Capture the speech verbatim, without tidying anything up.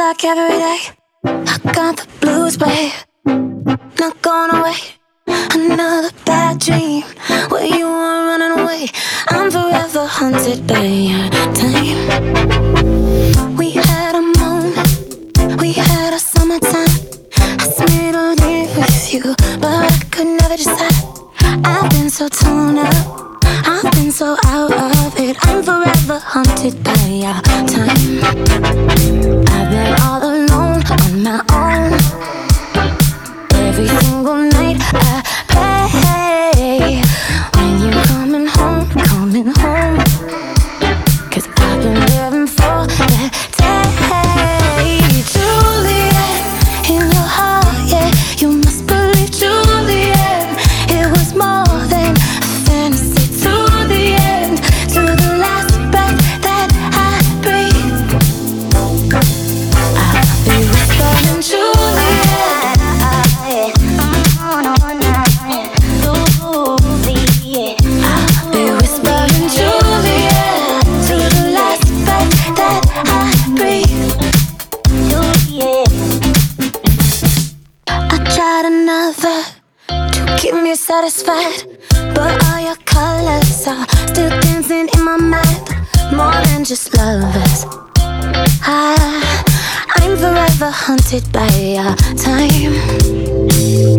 like every day. I got the blues, babe, not going away. Another bad dream where you were running away. I'm forever haunted by your time. We had a moment, we had a summertime. I spent all day with you, but I could never decide. I've been so torn up, I've been so out of it. I'm forever haunted by your time. I've been all alone on my own. Every single night I play when you're coming home, coming home. Cause I've been living for that day. Juliet, in your heart, yeah, you must believe Juliet. It was more than a fantasy to the end, to the last breath that I breathe. I'll be whispering Juliet. I'll be whispering Juliet to the last breath that I breathe. I tried another to keep me satisfied, but all your colors are still dancing in my mind. More than just lovers, I, I'm forever haunted by your time.